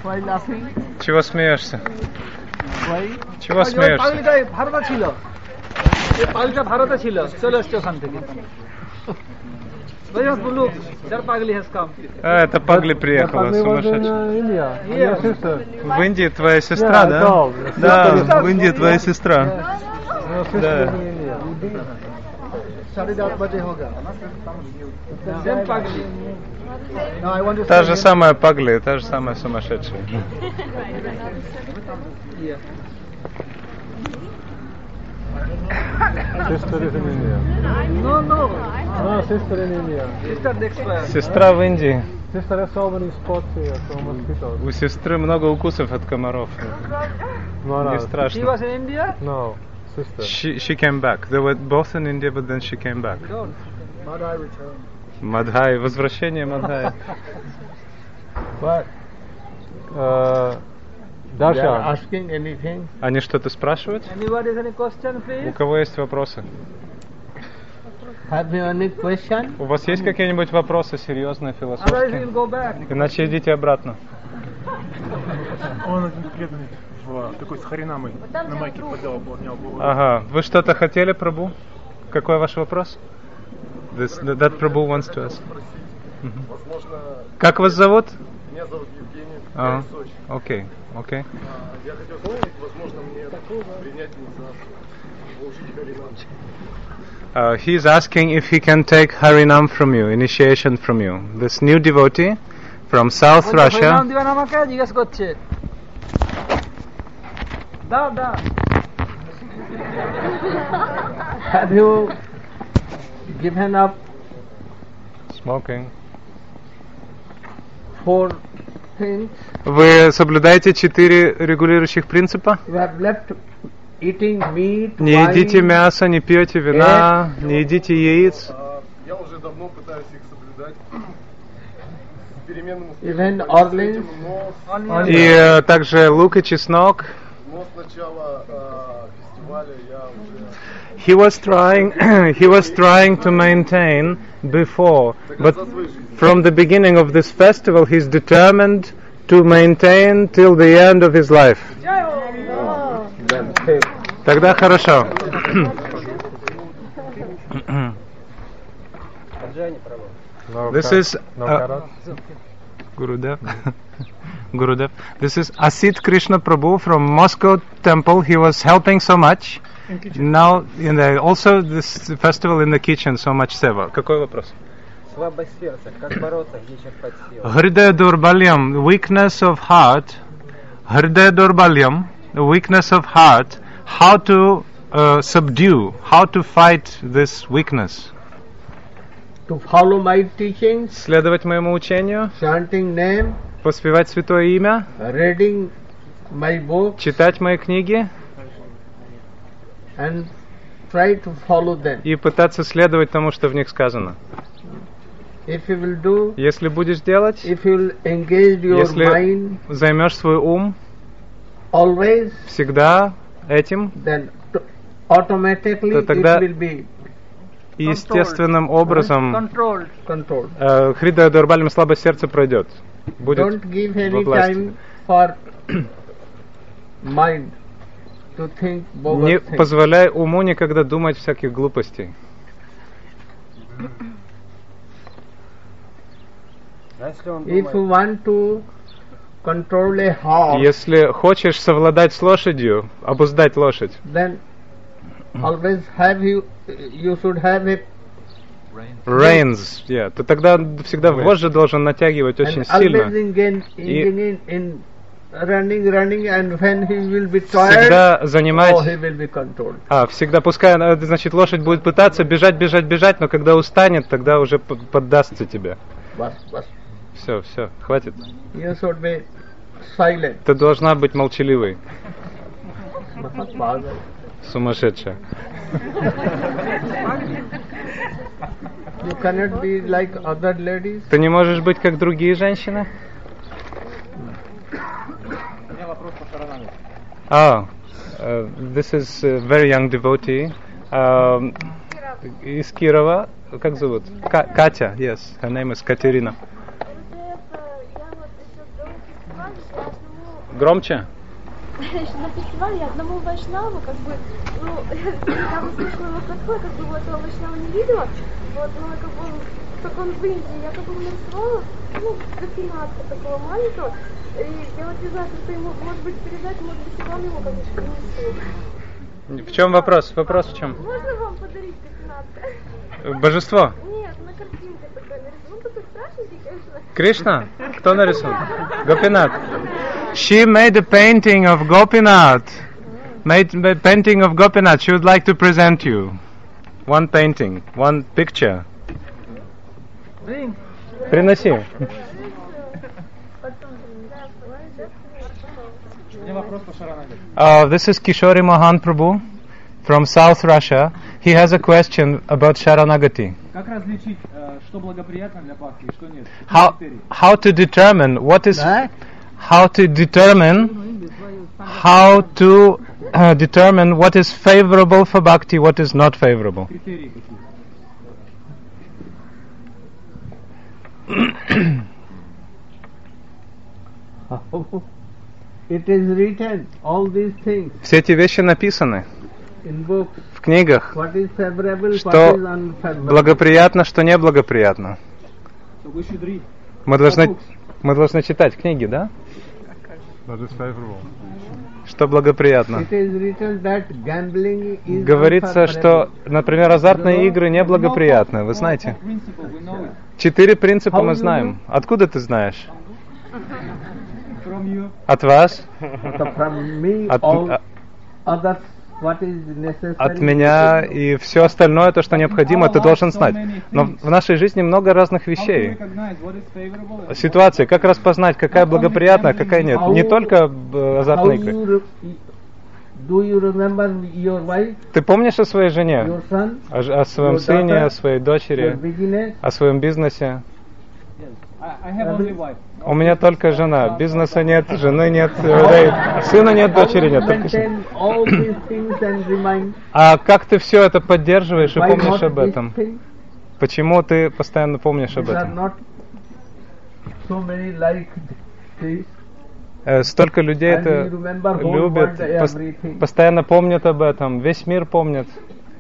While laughing. Чего смеешься? Why? Чего смеешься? পাগলিটা ভারতে ছিল। এই পাগলিটা ভারতে ছিল। চলে আসছে ওখান থেকে। Very look, that pagli has come. Это Пагли приехала, сумасшедшая. В Индии твоя сестра, да? Да, в Индии твоя сестра. Да. Та же самая Пагли, та же самая сумасшедшая. Sister is in India. No. No, sister in India. Sister next one. Сестра в Индии. Sister has so many spots here from mosquitoes. У сестры много укусов от комаров. No. Не She страшно. was in India? No, sister. She came back. They were both in India, but then she came back. Don't. Madhai returned. Мадхай, возвращение Мадхая. But They are Dasha, asking anything? Они что-то спрашивают? Anybody has any question, У please? кого есть вопросы? Have you any question? У вас есть какие-нибудь вопросы серьезные, Otherwise философские? we'll go back. Иначе идите обратно. он один преданный в такой с Харинамой на майке поднял голову. Ага. Вы что-то хотели, Прабу? Какой ваш вопрос? That Prabhu wants to ask. Как вас зовут? Меня зовут Евгений, я А, из Сочи. окей. Я хотел спросить, возможно, мне принять инициацию, получить Харинам. He is asking if he can take Harinam from you, initiation from you. This new devotee from South নাম Russia. দিবেন আমাকে জিজ্ঞেস করছে দাও Have you given up Smoking. 4 things? Вы соблюдаете 4 регулирующих принципа? You have left eating meat, Не едите wine, мясо, не пьете вина, не едите яиц. Я уже давно пытаюсь их соблюдать. С переменным even успехом. orleans. Но И также лук и чеснок. с начала фестиваля я уже... He was trying to maintain before, but from the beginning of this festival, he's determined to maintain till the end of his life. Then take. Тогда хорошо. No This cat- is no carrots. Gurudev. Gurudev. This is Asit Krishna Prabhu from Moscow temple. He was helping so much. Now, also this festival in the kitchen, so much seva. Какой вопрос? Слабость сердца. Как бороться, где черпать силы? Hridaya Durbalyam, weakness of heart. Hridaya Durbalyam, weakness of heart. How to subdue, how to fight this weakness? To follow my teachings, Следовать моему учению, chanting name, воспевать святое имя, reading my book, читать мои книги and try to follow them. и пытаться следовать тому, что в них сказано. If you will do, Если будешь делать, if you will engage your если mind займешь свой ум always, всегда этим, then automatically То it тогда will be и естественным образом controlled. controlled. Хридая Дурбалем слабость сердца пройдет. Будет Don't give во any власти. time for mind to think Не bogus things. позволяй уму никогда думать всяких глупостей. Если он If you думает, want to control a horse, Если хочешь совладать с лошадью, обуздать лошадь, then always have you should have a reins, то тогда всегда вожжи должен натягивать очень and always сильно. engage in running, and when he will be tired, Всегда he занимать, will be controlled. всегда пускай, значит, лошадь будет пытаться бежать, но когда устанет, тогда уже поддастся тебе. Bas. Все, хватит. You should be silent. Ты должна быть молчаливой, Father. сумасшедшая. You cannot be like other ladies. Ты не можешь быть как другие женщины? This is a very young devotee. Из Кирова. Как зовут? Катя, yes. Her name is Katerina. Громче. На фестивале я одному вайшнаву, как бы, ну, я услышала его подход, как бы, вот, этого вайшнава не видела, вот, но, как бы, как он в Индии, я, как бы, нарисовала, ну, гопинатка такого маленького, и я вот не знаю, как-то ему, может быть, передать, может быть, и вам его, конечно, принесу. В чем вопрос? Вопрос в чем? Можно вам подарить гопинатка? Божество. Нет, на картинке такой нарисован, ну, такой страшненький, конечно. Кришна? Кто нарисовал? Gopinath. She made a painting of Gopinath. Made a painting of Gopinath. She would like to present you. One painting, one picture. Приноси. This is Kishori Mohan Prabhu from South Russia. He has a question about Sharanagati. Как различить, что благоприятно для бхакти и что нет? How to determine what is determine what is favorable for bhakti, what is not favorable. Критерии какие? It is written, all these things Все эти вещи написаны in books. в книгах, What is favorable, what что is unfavorable. благоприятно, что неблагоприятно. So we should read. Мы должны читать книги, да? That is favorable. Что благоприятно. It is written that gambling is Говорится, unfavorable. что, например, азартные игры неблагоприятны, вы знаете? 4 принципа мы знаем. Откуда ты знаешь? From you. От вас? So from me, От- all others, what is necessary. От меня и все остальное, то, что необходимо, ты должен знать. Но в нашей жизни много разных How to вещей. recognize what is favorable and Ситуация, как распознать, какая благоприятная, какая нет. Не только How азартные игры. do you remember your wife, Ты помнишь о своей жене, your son, о своем your сыне, daughter, о своей your дочери, business? о своем бизнесе? I have only wife. У меня только жена. Бизнеса нет, жены нет, сына нет, дочери нет. только жена. Maintain all these things and remind. А как ты все это поддерживаешь и Why помнишь not об этом? these things? Почему ты постоянно помнишь об These are этом? not so many like this. Столько людей And это we remember whole любят, world, everything. постоянно помнят об этом, весь мир помнит.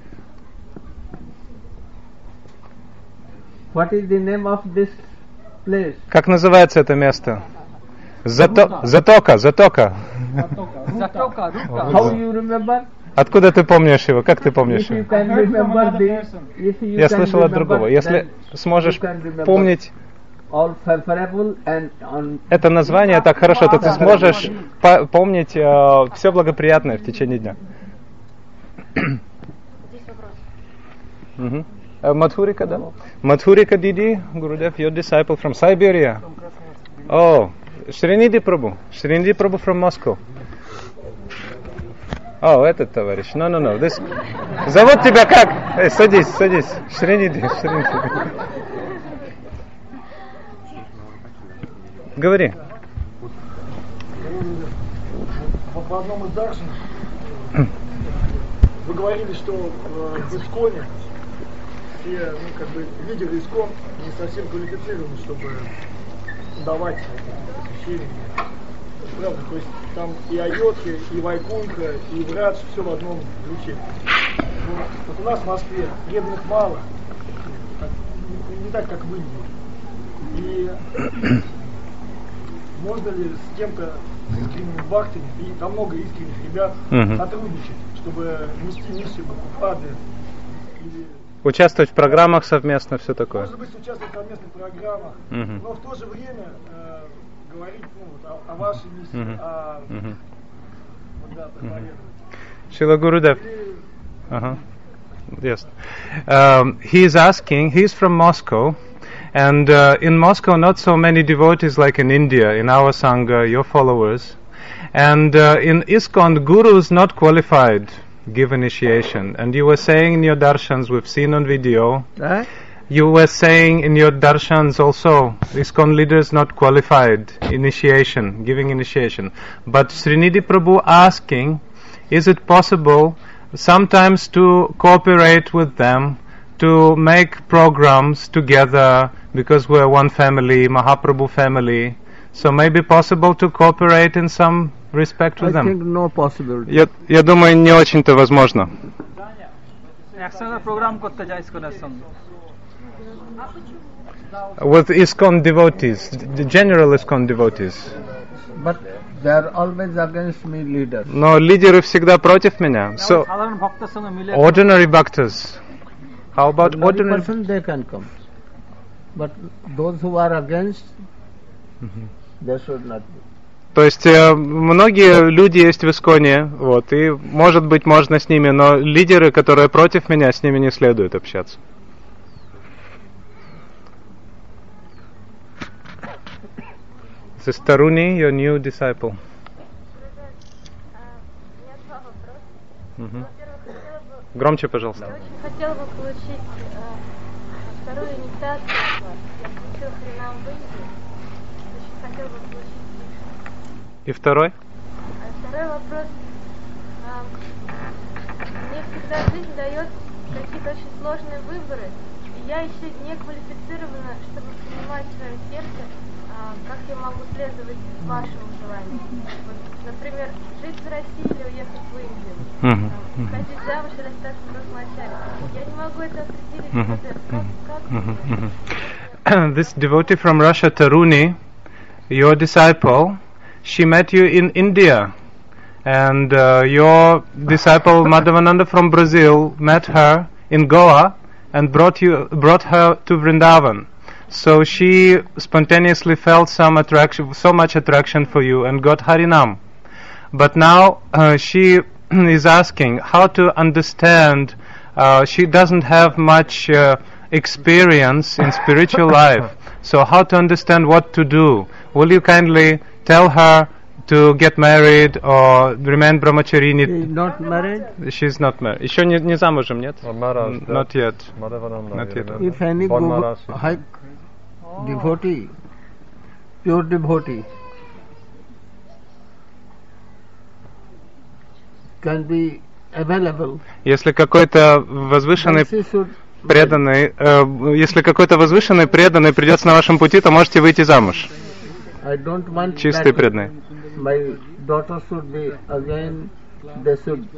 What is the name of this place? Как называется это место? Затока. Затока, рука. How you remember? Откуда ты помнишь его? Как ты помнишь If you его? can I heard from remember another this, person. if you Я can слышал от remember, другого. Если then сможешь you can remember помнить all favorable and on это название так хорошо, то ты сможешь помнить все благоприятное в течение дня. Мгм. Madhurika, да? Madhurika Didi, Gurudev, your disciple from Siberia. Oh, Srinidhi Prabhu. Srinidhi Prabhu from Moscow. О, этот товарищ. No. This... Зовут тебя как? Садись. Шринидhi. Говори. В одном из даршинов вы говорили, что в Исконе все как бы лидеры Искон не совсем квалифицированы, чтобы давать освещение. Правда, то есть там и Айотхи, и Вайкунха, и Врадж, все в одном ключе. Но вот у нас в Москве преданных мало, не так, как в Индии. И можно ли с кем-то, с искренними бхактами, и там много искренних ребят, сотрудничать, чтобы нести миссию Бхакупады? Участвовать в программах совместно, все такое. Может быть, участвовать в совместных программах, но в то же время говорить о вашей миссии, Шрила Гурудев. Yes. He is asking, he is from Moscow, and in Moscow not so many devotees like in India, in our Sangha, your followers. And in ISKCON, Guru is not qualified give initiation. And you were saying in your darshans, we've seen on video, you were saying in your darshans also, ISKCON leaders not qualified initiation, giving initiation. But Srinidhi Prabhu asking, is it possible sometimes to cooperate with them, to make programs together, because we're one family, Mahaprabhu family, So maybe possible to cooperate in some respect with I think them. no possibility. Я думаю, не очень-то возможно. একসঙ্গে প্রোগ্রাম করতে চাই ইসকনের সঙ্গে। With ISKCON devotees, the general ISKCON devotees. But they are always against me leaders. Но лидеры всегда против меня. So সাধারণ ভক্তের সঙ্গে মিলে ordinary bhaktas. How about Ordinary ordinary? person, they can come. But those who are against, they should not be. То есть многие люди есть в Исконе, вот, и может быть можно с ними, но лидеры, которые против меня, с ними не следует общаться. This is Taruni, your new disciple. У меня два вопроса. Мгм. Во-первых, хотела бы, Громче, пожалуйста. я очень хотела бы получить вторую инициацию от вас. Я получила хренам в Индии. Очень хотела бы получить Кришну. И второй? Второй вопрос. Мне всегда жизнь дает какие-то очень сложные выборы. И я еще не квалифицирована, чтобы понимать свое сердце, как я могу следовать вашему желанию. Вот, например, жить в России или уехать в Индию. Ходить замуж или остаться в Росмачаре. Я не могу это определить. Как This devotee from Russia, Taruni, your disciple, she met you in India. And your disciple Madhavananda from Brazil met her in Goa and brought her to Vrindavan. So she spontaneously felt so much attraction for you and got Harinam. But now she is asking how to understand. She doesn't have much experience in spiritual life. So how to understand what to do? Will you kindly tell her to get married or remain He is brahmacharini? not married. She's not married. Еще не замужем, нет? Maharaj, Not yet. Madhavananda, Not yet. If any Born Maharashtra. high devotee, pure devotee, can be available, Если какой-то возвышенный then she should преданный, если какой-то возвышенный преданный придется на вашем пути, то можете выйти замуж. I don't want Чистый that преданный. my daughter should be again, they should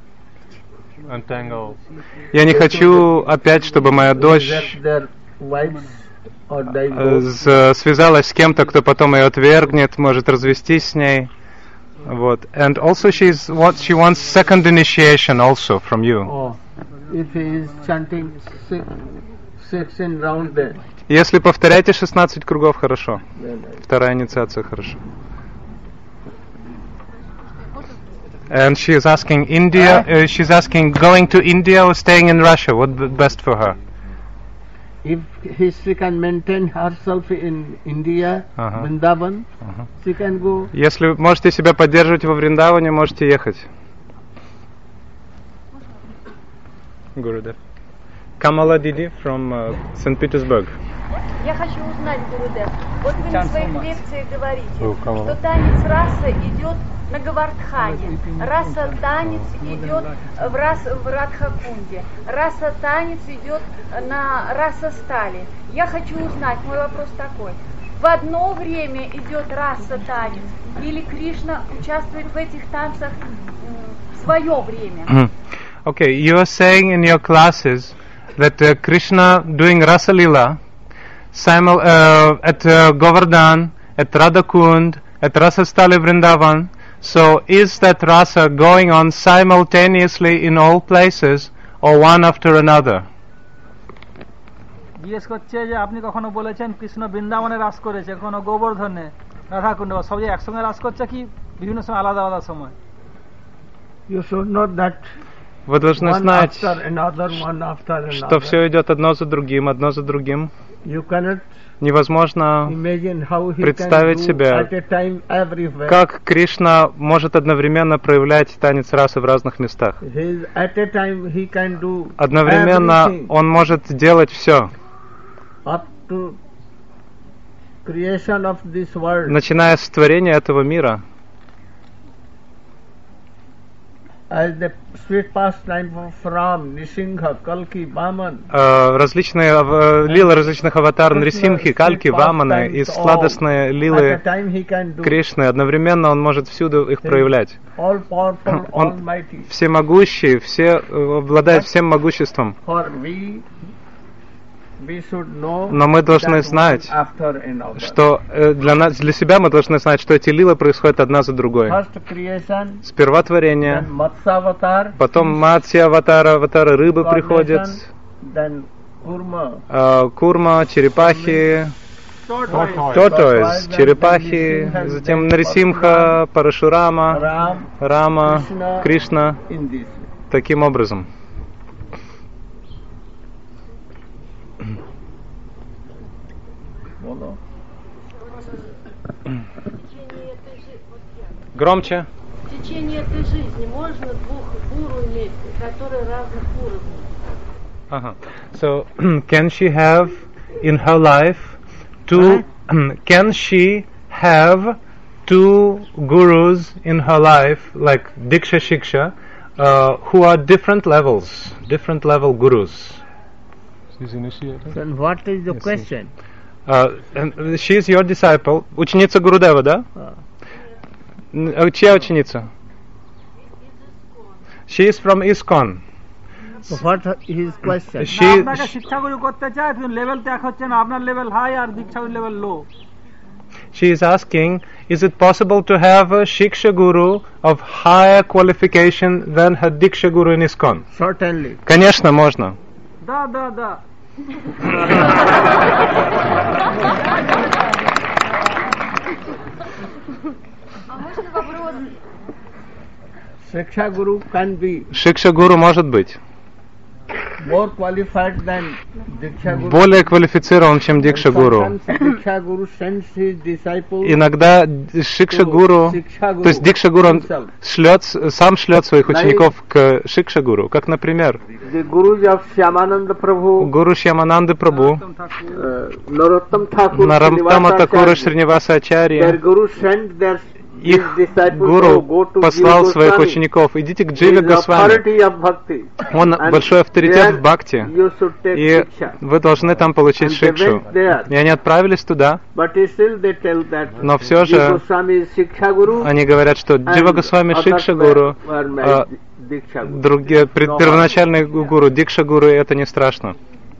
Я не хочу опять, чтобы моя дочь reject their wives or divorce. связалась с кем-то, кто потом ее отвергнет, может развестись с ней. Вот. And also she wants second initiation also from you. Oh, if he is chanting 16 rounds there, Если повторяете 16 кругов, хорошо. then Вторая инициация, хорошо. And she is asking she's asking going to India or staying in Russia, what best for her? if she can maintain herself in India, Vrindavan, she can go. Если вы можете себя поддерживать во Вриндаване, можете ехать. Гурудев. Kamala Didi from St. Petersburg. Я хочу узнать, Гурудев, вот вы на своих лекциях говорите, Камала. что танец раса идет на Гавардхане, раса танец идет в Радхакунде, раса танец идет на раса стали. Я хочу узнать, мой вопрос такой, в одно время идет раса танец или Кришна участвует в этих танцах в свое время? Okay, you are saying in your classes that Krishna doing Rasa Lila at Govardhan, at Radhakund, at Rasa Stali Vrindavan. So is that rasa going on simultaneously in all places or one after another? জিজ্ঞেস করছে যে আপনি কখনো বলেছেন কৃষ্ণ বৃন্দাবনে রাস করেছে, কখনো গোবর্ধনে, রাধাকুণ্ডে, সব যে একসঙ্গে রাস করছে কি বিভিন্ন সময় আলাদা আলাদা সময়? You should know that Вы должны one знать, after another, one after что another. все идет одно за другим, одно за другим. You cannot Невозможно imagine how he представить can do себе, at a time everywhere. как Кришна может одновременно проявлять танец расы в разных местах. At a time he can do Одновременно everything, он может делать все, up to creation of this world. начиная с творения этого мира. as the sweet pastime of Ram, Nisingha, Kalki, Vaman. Различные лилы различных аватар Нрисимхи, Кальки, Ваманы и сладостные лилы Кришны. Одновременно он может всюду их проявлять. Он всемогущий, обладает всем могуществом. Но мы должны знать, что для себя мы должны знать, что эти лилы происходят одна за другой. Сперва творение, потом Матсья-аватара, аватары рыбы приходят, Курма, черепахи, Tortoise, черепахи, затем Нарисимха, Парашурама, Рама, Кришна, таким образом. Громче. В течение этой жизни можно двух гуру иметь, которые разных уровней. So, can she have in her life can she have two gurus in her life, like Diksha Shiksha, who are different level gurus? Then what is the question? And she is your disciple, ученица Гурудева, да? Чья ученица? She is from ISKCON. So what is his question? আপনাকে শিক্ষাগুরু করতে চায়, কিন্তু লেভেল ত্যাগ হচ্ছে না, আপনার level high আর দীক্ষাগুরু level low. She is asking, is it possible to have a Shiksha Guru of higher qualification than her Diksha Guru in ISKCON? Certainly. Конечно, можно. Да. Shiksha Guru can be Shiksha Guru может быть more qualified than Diksha Guru. Более квалифицирован, чем Дикша Гуру. Diksha Guru sends his disciples. Иногда Шикша Гуру, то есть Дикша Гуру сам шлет своих учеников к Шикша Гуру, как, например, Гуру Шьямананды Прабhu, Нароттама Такура Шриниваса Ачарья. Их гуру послал своих учеников: идите к Дживе Госвами. Он большой авторитет в бхакти, и вы должны там получить шикшу. И они отправились туда, но все же они говорят, что Джива Госвами Шикша Гуру, другие первоначальные гуру, Дикша Гуру, это не страшно.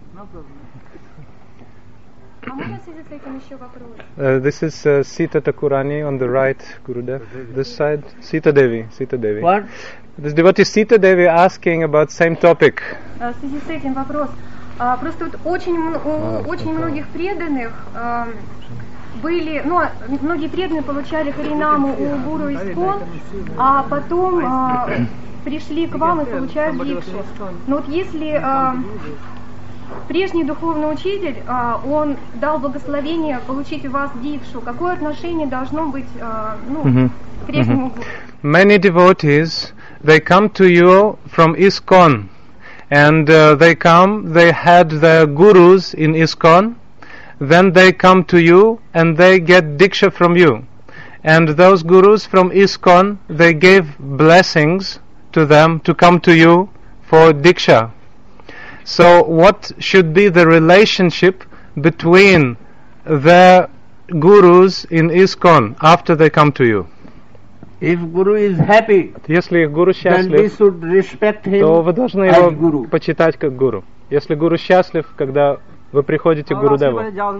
This is Sita Thakurani on the right, Gurudev. This side, Sita Devi. What? This devotee Sita Devi asking about same topic. В связи с этим вопрос. Просто вот очень многих преданных были, многие преданные получали харинаму у гуру ISKCON, а потом пришли к вам и получают дикшу. Но вот если прежний духовный учитель, он дал благословение получить у вас дикшу, какое отношение должно быть к прежнему гуру? Many devotees, they come to you from ISKCON, and they had their gurus in ISKCON, then they come to you and they get diksha from you. And those gurus from ISKCON, they gave blessings to them to come to you for diksha. So what should be the relationship between the gurus in ISKCON after they come to you? If Guru is happy, если их гуру then we счастлив, should respect him то вы должны as его Guru. почитать как гуру. Если гуру счастлив, когда вы приходите к Гурудеву,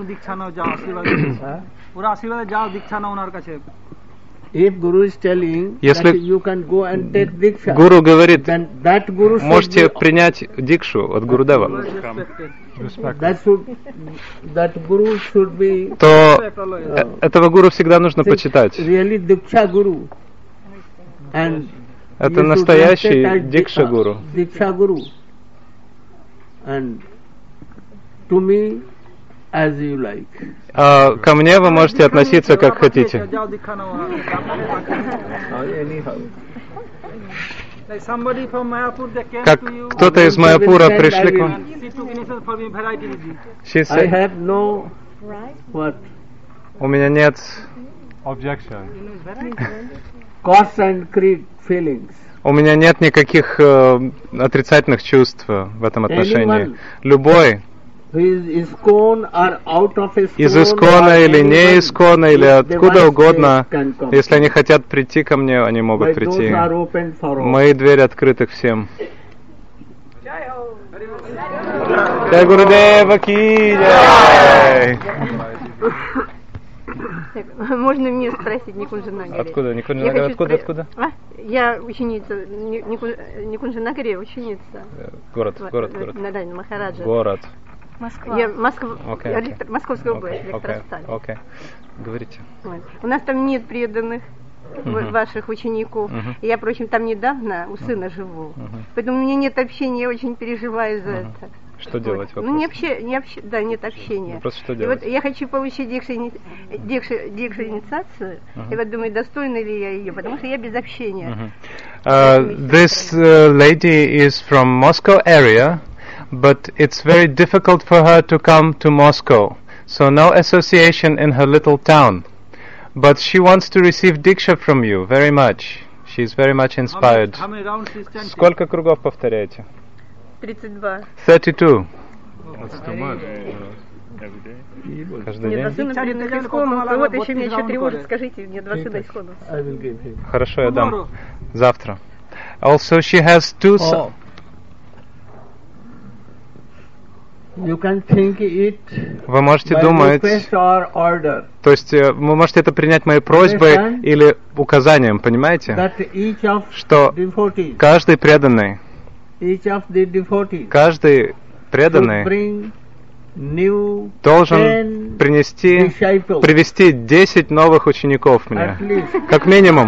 if Guru is telling that you can go and take diksha, гуру говорит, then that Guru можете принять дикшу от Гурудева, that Guru should be, то этого гуру всегда нужно почитать. Really diksha Guru. And это настоящий дикша гуру. Diksha Guru. And to me, as you like. Ко мне вы можете относиться как хотите. Как кто-то из Майяпура пришли к вам. I have no what? У меня нет cause and creed feelings. У меня нет никаких отрицательных чувств в этом отношении. Любой, из Искона или не Искона, или откуда угодно, если они хотят прийти ко мне, они могут прийти. Мои двери открыты всем. Джай Гурудева ки джай! Можно мне спросить Никунджанагари? Откуда? Никунджанагари, откуда? Я ученица, Никунджанагари ученица. Город. Надан Махараджа. Город. Москва. Я Московская область, Электросталь. Окей. Говорите. Вот. У нас там нет преданных ваших учеников. Я, впрочем, там недавно у сына живу. Поэтому у меня нет общения, я очень переживаю за это. Что делать? Вот. Ну, нет общения. Просто что делать? И вот я хочу получить инициацию, и вот думаю, достойна ли я ее, потому что я без общения. This lady is from Moscow area, but it's very difficult for her to come to Moscow. So no association in her little town. But she wants to receive Diksha from you very much. She's very much inspired. How many rounds is chanting? Сколько кругов повторяете? 32. 32. That's too much. Каждый Мне день? 2 сына преданных исконов, вот еще меня еще тревожит, скажите, мне 2 сына исконов. Хорошо, я дам. Завтра. Also she has 2 sons. You can think it Вы можете думать, то есть вы можете это принять моей просьбой или указанием, понимаете? Что каждый преданный, должен привести 10 новых учеников мне, как минимум.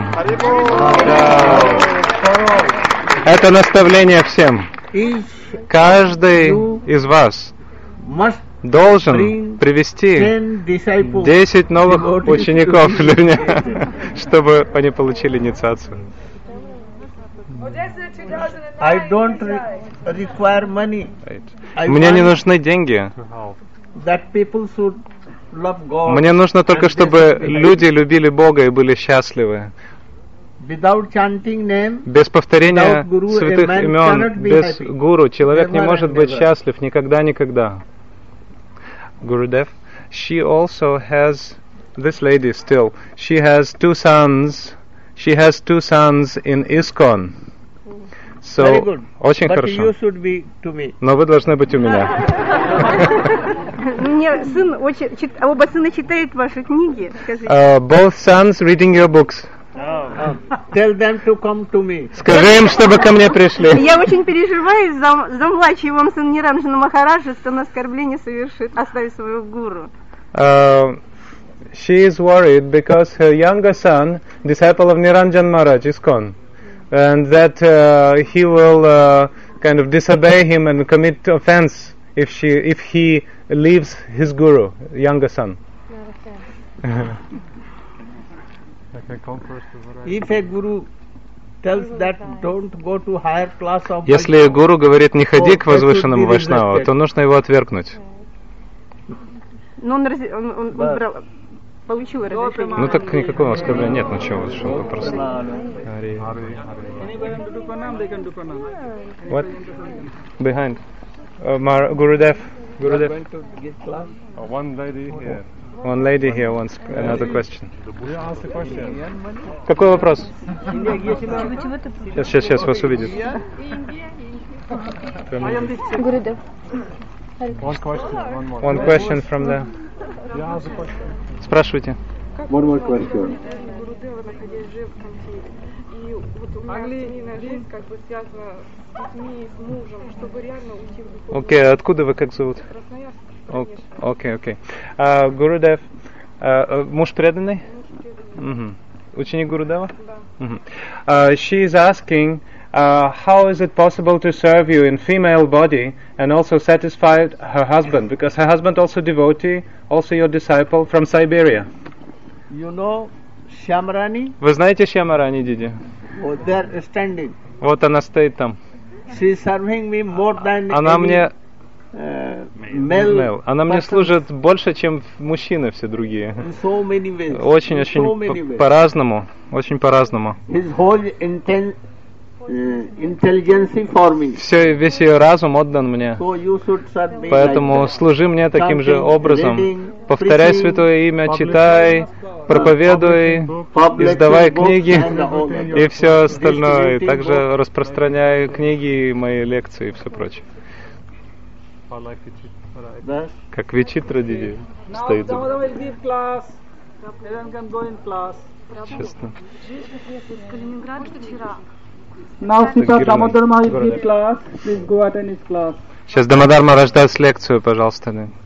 Это наставление всем. Каждый из вас должен привести 10 новых учеников для меня, чтобы они получили инициацию. Мне не нужны деньги. Мне нужно только, чтобы люди любили Бога и были счастливы. Без повторения святых имен, без гуру, человек не может быть счастлив никогда. Gurudev, she also has, this lady still, she has 2 sons in ISKCON. So, очень хорошо. Но вы должны быть у меня. Мне сын оба сына читают ваши книги. Both sons reading your books. Tell them to come to me. Скажи им, чтобы ко мне пришли. Я очень переживаю за младшего вам сына Ниранджана Махараджа, что он оскорбление совершит, оставив своего гуру. She is worried because her younger son, disciple of Niranjan Maharaj, is gone, and that he will kind of disobey him and commit offense if he leaves his guru, younger son. If a guru tells that don't go to higher class of Если гуру говорит не ходи к возвышенному вайшнаву, то нужно его отвергнуть. Но он получил разрешение. Ну так никакого оскорбления нет, ничего, что он просто. What? Behind. Gurudev. One lady here. One lady here wants another question. Ask the question. Какой вопрос? Сейчас вас увидят. Гурудев. One question from the. Спрашивайте. One more question. И вот у меня семейная жизнь как бы связана с детьми, с мужем, чтобы реально уйти в духовность. Окей, откуда вы, как зовут? Красноярск. Окей. Гурудев, муж преданный? Ученик Гурудева? Да. She is asking, how is it possible to serve you in female body and also satisfy her husband? Because her husband also devotee, also your disciple from Siberia. You know Shyamrani? Вы знаете Shyamrani, Диди? Oh, they are standing. Вот она стоит там. She is serving me more than Она мне male. Она мне служит больше, чем мужчины все другие. So many ways. Очень по-разному, очень по-разному. His whole intelligence for me. Весь ее разум отдан мне. So you should serve me Поэтому like that. служи мне таким же Chanting, образом. reading, Повторяй preaching, святое имя, читай, проповедуй, издавай книги и все остальное. И также распространяй книги, мои лекции и все прочее. Как Вичитра Диди стоит. Честно. Now Sita Damodar Maharaj give class. Please go attend his class. Сейчас Дамодар Махарадж даст лекцию, пожалуйста.